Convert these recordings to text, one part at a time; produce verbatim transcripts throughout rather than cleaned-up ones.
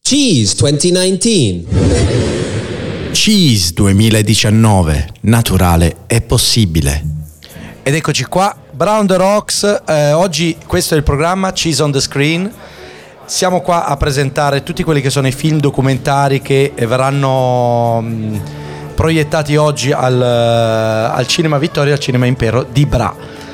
Cheese duemiladiciannove. Cheese duemiladiciannove, naturale è possibile. Ed eccoci qua, Brown the Rocks, eh, oggi questo è il programma Cheese on the Screen. Siamo qua a presentare tutti quelli che sono i film documentari che verranno mh, proiettati oggi al, al Cinema Vittoria e al Cinema Impero di Bra.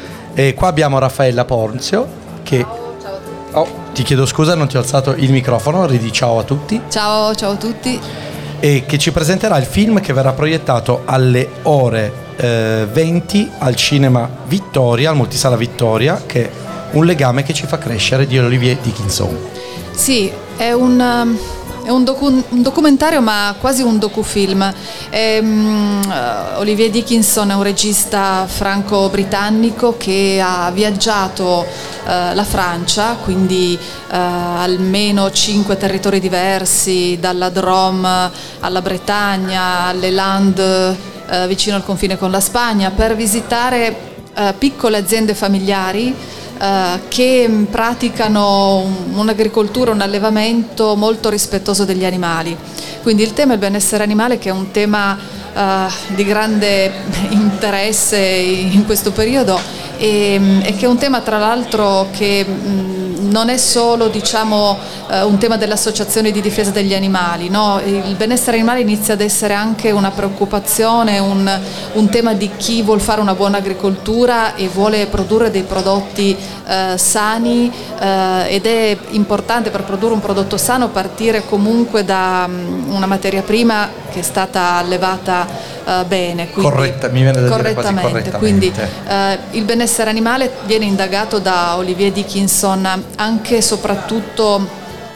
E qua abbiamo Raffaella Ponzio che... Oh, ti chiedo scusa, non ti ho alzato il microfono, ridi ciao a tutti. Ciao, ciao a tutti. E che ci presenterà il film che verrà proiettato alle ore eh, venti al Cinema Vittoria, al Multisala Vittoria, che è Un legame che ci fa crescere di Olivier Dickinson. Sì, è un... È un, docu- un documentario, ma quasi un docufilm. È, um, uh, Olivier Dickinson è un regista franco-britannico che ha viaggiato uh, la Francia, quindi uh, almeno cinque territori diversi, dalla Drôme alla Bretagna, alle Landes, uh, vicino al confine con la Spagna, per visitare uh, piccole aziende familiari Uh, che praticano un'agricoltura, un allevamento molto rispettoso degli animali. Quindi il tema del benessere animale, che è un tema uh, di grande interesse in questo periodo e, e che è un tema tra l'altro che mh, non è solo, diciamo, uh, un tema delle associazioni di difesa degli animali, no? Il benessere animale inizia ad essere anche una preoccupazione, un, un tema di chi vuol fare una buona agricoltura e vuole produrre dei prodotti Uh, sani, uh, ed è importante per produrre un prodotto sano partire comunque da um, una materia prima che è stata allevata uh, bene, quindi, Corretta, mi viene da correttamente. dire quasi correttamente. Quindi uh, il benessere animale viene indagato da Olivier Dickinson anche e soprattutto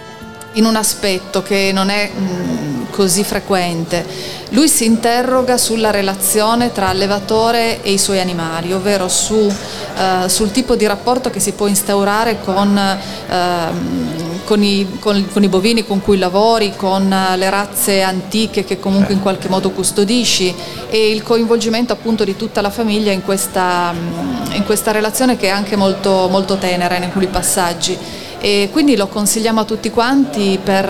in un aspetto che non è mh, così frequente. Lui si interroga sulla relazione tra allevatore e i suoi animali, ovvero su, uh, sul tipo di rapporto che si può instaurare con, uh, con, i, con, con i bovini con cui lavori, con uh, le razze antiche che comunque in qualche modo custodisci, e il coinvolgimento appunto di tutta la famiglia in questa, in questa relazione che è anche molto, molto tenera in alcuni passaggi. E quindi lo consigliamo a tutti quanti per,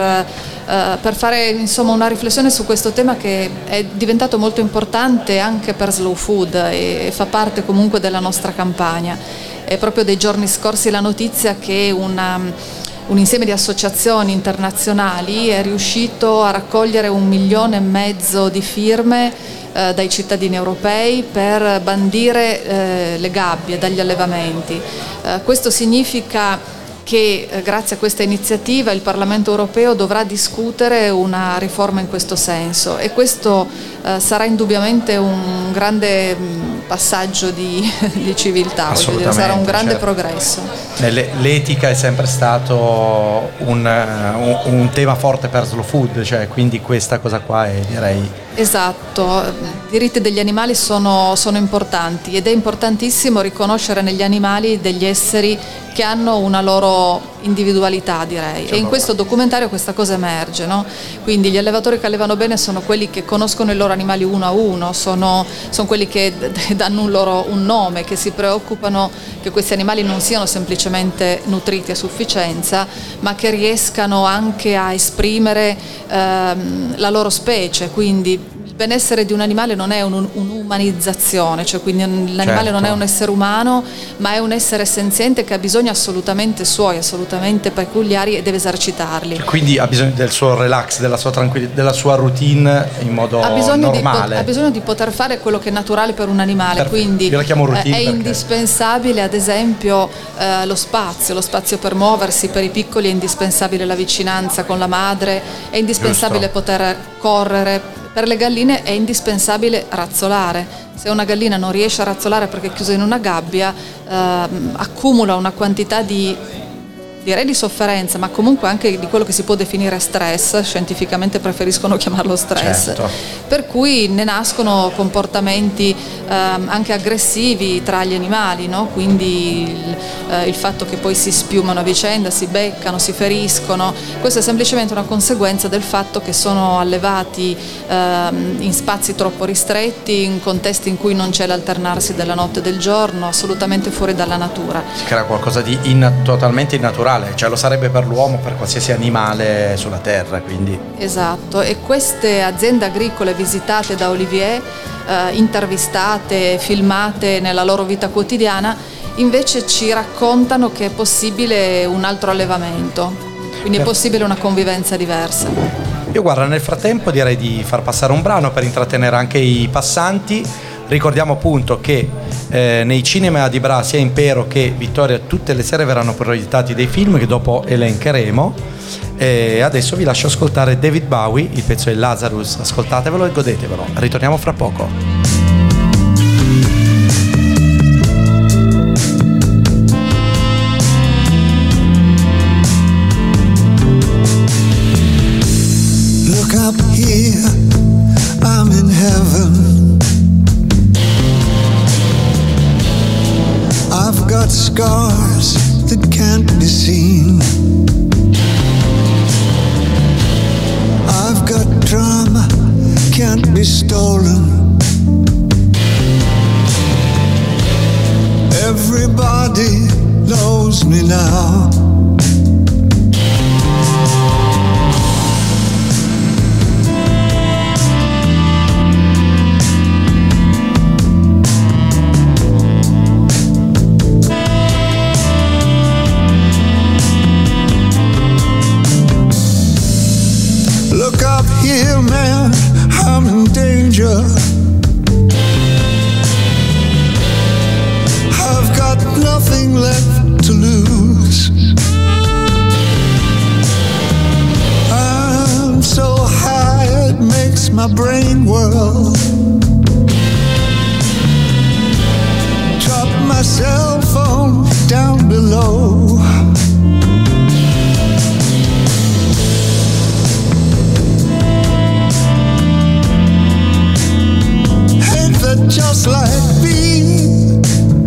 uh, per fare insomma una riflessione su questo tema che è diventato molto importante anche per Slow Food e, e fa parte comunque della nostra campagna. È proprio dei giorni scorsi la notizia che una, un insieme di associazioni internazionali è riuscito a raccogliere un milione e mezzo di firme uh, dai cittadini europei per bandire uh, le gabbie dagli allevamenti. Uh, questo significa che eh, grazie a questa iniziativa il Parlamento europeo dovrà discutere una riforma in questo senso, e questo eh, sarà indubbiamente un grande mh, passaggio di, di civiltà, voglio dire, sarà un grande certo. progresso. L'etica è sempre stato un, un, un tema forte per Slow Food, cioè, quindi questa cosa qua è, direi... Esatto, i diritti degli animali sono, sono importanti, ed è importantissimo riconoscere negli animali degli esseri che hanno una loro individualità, direi, e in questo documentario questa cosa emerge, no? Quindi gli allevatori che allevano bene sono quelli che conoscono i loro animali uno a uno, sono, sono quelli che d- danno un loro un nome, che si preoccupano che questi animali non siano semplicemente nutriti a sufficienza, ma che riescano anche a esprimere ehm, la loro specie. Quindi il benessere di un animale non è un, un'umanizzazione, cioè quindi l'animale certo. non è un essere umano, ma è un essere senziente che ha bisogni assolutamente suoi, assolutamente peculiari, e deve esercitarli. Quindi ha bisogno del suo relax, della sua tranquillità, della sua routine in modo ha bisogno normale. Di, ha bisogno di poter fare quello che è naturale per un animale. Perfetto. Quindi io la chiamo routine è perché... indispensabile ad esempio eh, lo spazio, lo spazio per muoversi. Per i piccoli è indispensabile la vicinanza con la madre, è indispensabile Giusto. poter correre. Per le galline è indispensabile razzolare. Se una gallina non riesce a razzolare perché è chiusa in una gabbia, ehm, accumula una quantità di, direi di sofferenza, ma comunque anche di quello che si può definire stress. Scientificamente preferiscono chiamarlo stress. Certo. Per cui ne nascono comportamenti ehm, anche aggressivi tra gli animali, no? Quindi il, eh, il fatto che poi si spiumano a vicenda, si beccano, si feriscono, questo è semplicemente una conseguenza del fatto che sono allevati ehm, in spazi troppo ristretti, in contesti in cui non c'è l'alternarsi della notte e del giorno, assolutamente fuori dalla natura. Si crea qualcosa di in, totalmente innaturale naturale, cioè lo sarebbe per l'uomo, per qualsiasi animale sulla terra, quindi. Esatto, e queste aziende agricole visitate da Olivier, eh, intervistate, filmate nella loro vita quotidiana, invece ci raccontano che è possibile un altro allevamento, quindi è possibile una convivenza diversa. Io guarda, nel frattempo direi di far passare un brano per intrattenere anche i passanti. Ricordiamo appunto che eh, nei cinema di Bra, sia Impero che Vittoria, tutte le sere verranno proiettati dei film che dopo elencheremo. E adesso vi lascio ascoltare David Bowie, il pezzo è Lazarus, ascoltatevelo e godetevelo. Ritorniamo fra poco. Look up here, I'm in heaven. I've got scars that can't be seen. I've got drama, can't be stolen. Everybody knows me now. Look up here, man, I'm in danger. I've got nothing left to lose. I'm so high it makes my brain whirl. Drop my cell phone down below. Just like me,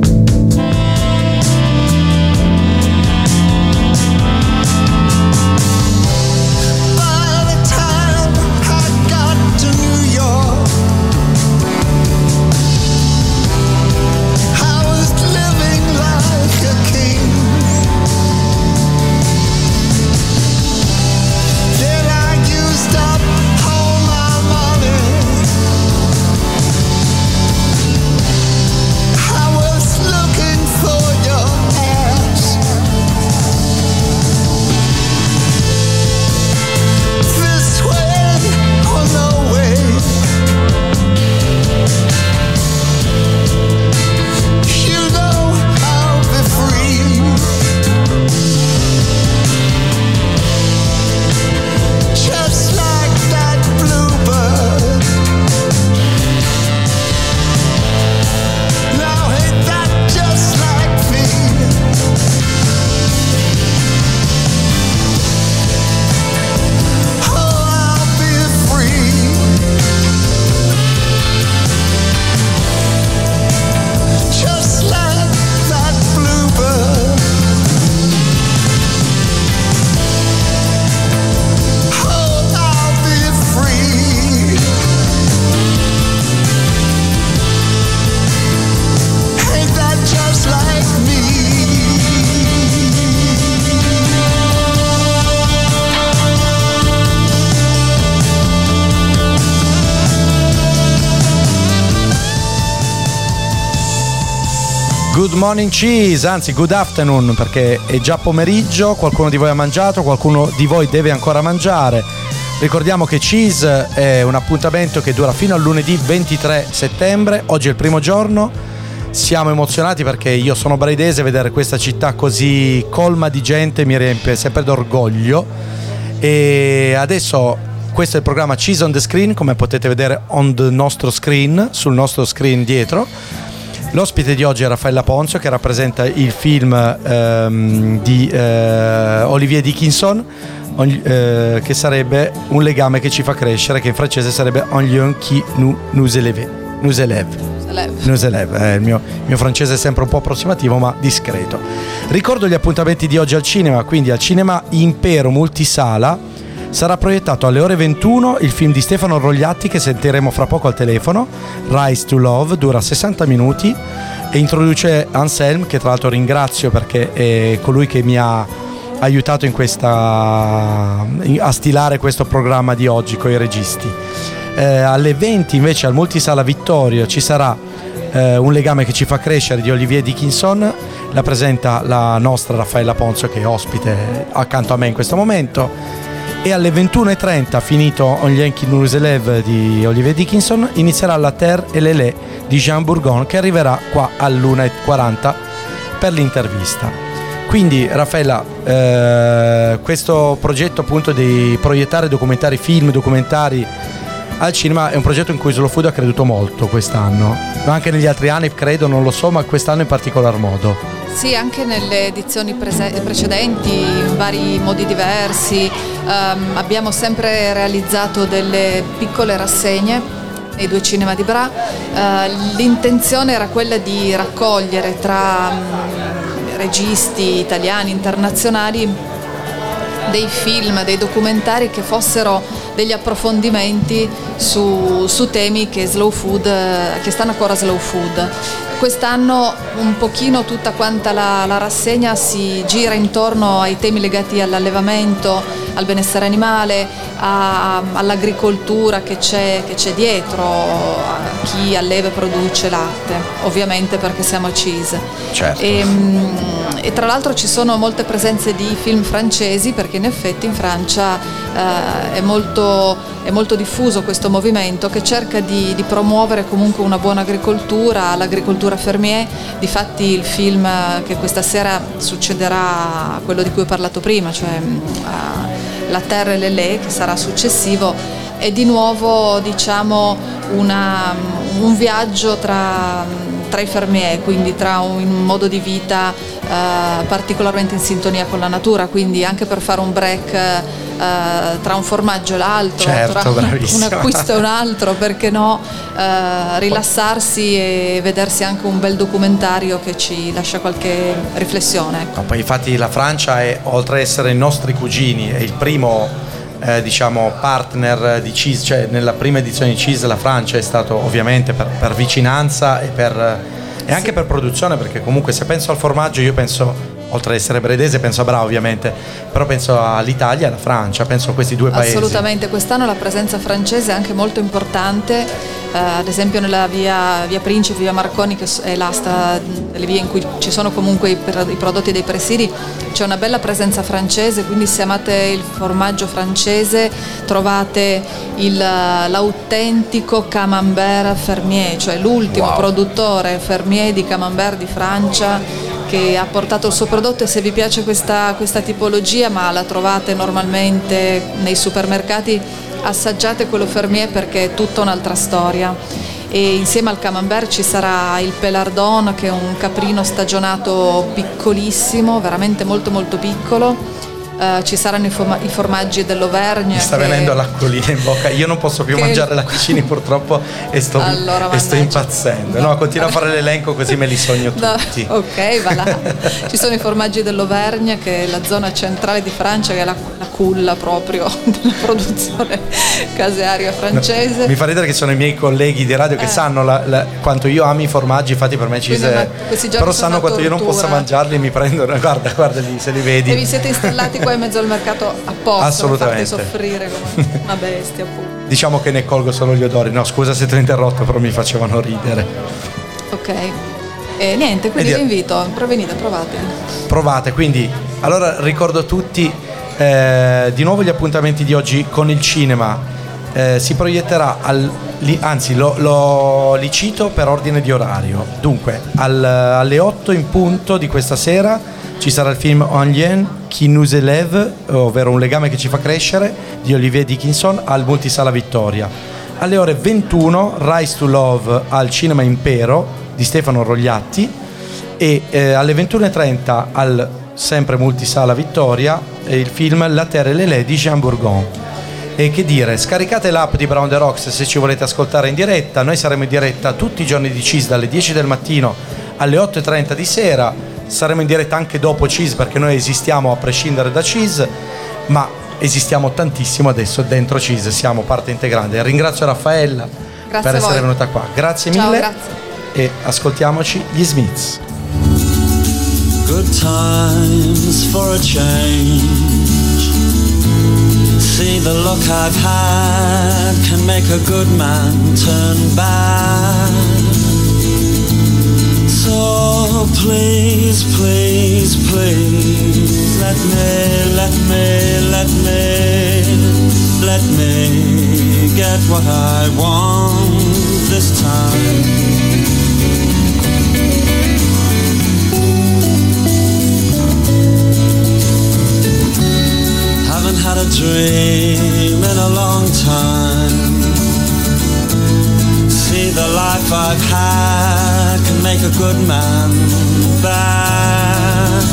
by the time I got to New York, I was living like a king. Then I used up all my money. Good morning cheese, anzi good afternoon, perché è già pomeriggio, qualcuno di voi ha mangiato, qualcuno di voi deve ancora mangiare. Ricordiamo che Cheese è un appuntamento che dura fino al lunedì ventitré settembre, oggi è il primo giorno, siamo emozionati perché io sono braidese, vedere questa città così colma di gente mi riempie sempre d'orgoglio. E adesso questo è il programma Cheese on the Screen, come potete vedere on the nostro screen, sul nostro screen dietro. L'ospite di oggi è Raffaella Ponzio, che rappresenta il film ehm, di eh, Olivier Dickinson, eh, che sarebbe Un legame che ci fa crescere, che in francese sarebbe Un lien qui nous, nous élève. Nous élève. Nous élève. Eh, il, mio, il mio francese è sempre un po' approssimativo ma discreto. Ricordo gli appuntamenti di oggi al cinema, quindi al cinema Impero Multisala sarà proiettato alle ore ventuno il film di Stefano Rogliatti, che sentiremo fra poco al telefono, Rise to Love, dura sessanta minuti e introduce Anselm, che tra l'altro ringrazio perché è colui che mi ha aiutato in questa, a stilare questo programma di oggi con i registi. Eh, alle venti invece al Multisala Vittorio ci sarà eh, Un legame che ci fa crescere di Olivier Dickinson, la presenta la nostra Raffaella Ponzio, che è ospite accanto a me in questo momento. E alle ventuno e trenta, finito On lien qui nous élève di Olivier Dickinson, inizierà La Terre et les Laits di Jean Bourgon, che arriverà qua all'una e quaranta per l'intervista. Quindi Raffaella, eh, questo progetto appunto di proiettare documentari, film documentari al cinema è un progetto in cui Slow Food ha creduto molto quest'anno, ma anche negli altri anni credo, non lo so, ma quest'anno in particolar modo. Sì, anche nelle edizioni prese- precedenti, in vari modi diversi, ehm, abbiamo sempre realizzato delle piccole rassegne nei due cinema di Bra. Eh, l'intenzione era quella di raccogliere tra mh, registi italiani, internazionali, dei film, dei documentari che fossero degli approfondimenti su, su temi che Slow Food, che stanno ancora a Slow Food. Quest'anno un pochino tutta quanta la, la rassegna si gira intorno ai temi legati all'allevamento, al benessere animale, a, all'agricoltura che c'è, che c'è dietro, a chi alleva e produce latte, ovviamente perché siamo a Cheese. Certo. E, e tra l'altro ci sono molte presenze di film francesi, perché in effetti in Francia eh, è molto, è molto diffuso questo movimento che cerca di, di promuovere comunque una buona agricoltura, l'agricoltura fermier. Difatti il film che questa sera succederà, quello di cui ho parlato prima, cioè uh, La Terre et les Laits, che sarà successivo, è di nuovo, diciamo, una, un viaggio tra, tra i fermier, quindi tra un, un modo di vita uh, particolarmente in sintonia con la natura, quindi anche per fare un break Uh, tra un formaggio e l'altro, certo, tra bravissima. un acquisto e un altro, perché no, uh, rilassarsi e vedersi anche un bel documentario che ci lascia qualche riflessione. No, poi infatti la Francia è, oltre ad essere i nostri cugini, è il primo eh, diciamo partner di Cheese, cioè nella prima edizione di Cheese la Francia è stato ovviamente per, per vicinanza e, per, e anche per produzione, perché comunque se penso al formaggio io penso, oltre ad essere bredese, penso a Bra ovviamente, però penso all'Italia e alla Francia, penso a questi due paesi. Assolutamente, quest'anno la presenza francese è anche molto importante, eh, ad esempio nella via, via Principe, via Marconi, che è l'asta delle vie in cui ci sono comunque i, i prodotti dei presidi, c'è una bella presenza francese, quindi se amate il formaggio francese trovate il, l'autentico camembert fermier, cioè l'ultimo wow. produttore fermier di camembert di Francia, che ha portato il suo prodotto. E se vi piace questa, questa tipologia, ma la trovate normalmente nei supermercati, assaggiate quello fermier perché è tutta un'altra storia. E insieme al camembert ci sarà il Pelardon, che è un caprino stagionato piccolissimo, veramente molto molto piccolo. Uh, ci saranno i, forma- i formaggi dell'Auvergne. Mi sta che... venendo l'acquolina in bocca, io non posso più che... mangiare latticini purtroppo e sto, allora, e sto impazzendo. No, continua a fare l'elenco così me li sogno tutti. No, ok, va là. Ci sono i formaggi dell'Auvergne, che è la zona centrale di Francia, che è la, la culla proprio della produzione casearia francese. No, mi fa ridere che sono i miei colleghi di radio che eh. sanno la, la, quanto io ami i formaggi, infatti per me ci se... però sanno quanto io non possa mangiarli, mi prendono, guarda, guarda lì, se li vedi. E vi siete installati qua in mezzo al mercato apposta, assolutamente, per farti soffrire come una bestia, appunto. Diciamo che ne colgo solo gli odori. No, scusa se ti ho interrotto, però mi facevano ridere. Ok, e niente, quindi vi invito, venite, provate. Provate, quindi allora ricordo a tutti eh, di nuovo gli appuntamenti di oggi con il cinema. Eh, si proietterà al, li, anzi lo, lo li cito per ordine di orario. Dunque al, alle otto in punto di questa sera ci sarà il film On lien qui nous élève, ovvero Un legame che ci fa crescere, di Olivier Dickinson al Multisala Vittoria. Alle ore ventuno Rise to Love al Cinema Impero di Stefano Rogliatti e eh, alle ventuno e trenta al sempre Multisala Vittoria eh, il film La Terre et les Laits di Jean Bourgon. E che dire, scaricate l'app di Brown the Rocks se ci volete ascoltare in diretta. Noi saremo in diretta tutti i giorni di Cheese dalle dieci del mattino alle otto e trenta di sera. Saremo in diretta anche dopo Cheese, perché noi esistiamo a prescindere da Cheese, ma esistiamo tantissimo adesso dentro Cheese, siamo parte integrante. Ringrazio Raffaella grazie per essere venuta qua, grazie Ciao, mille. grazie. E ascoltiamoci gli Smiths. Good times for a change. See, the luck I've had can make a good man turn bad. So please, please, please, let me, let me, let me, let me get what I want this time. Haven't had a dream in a long time. See, the life I've had can make a good man bad.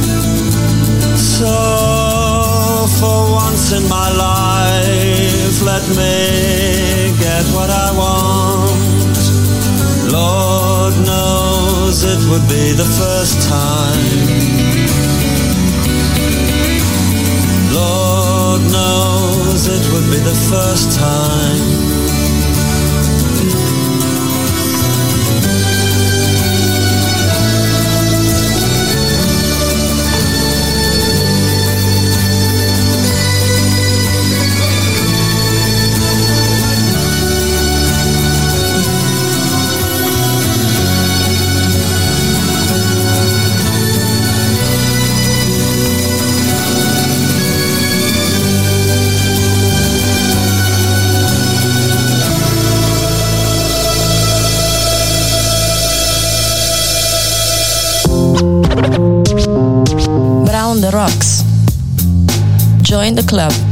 So for once in my life, let me get what I want. Lord knows it would be the first time. Lord knows it would be the first time. Brown the Rocks. Join the club.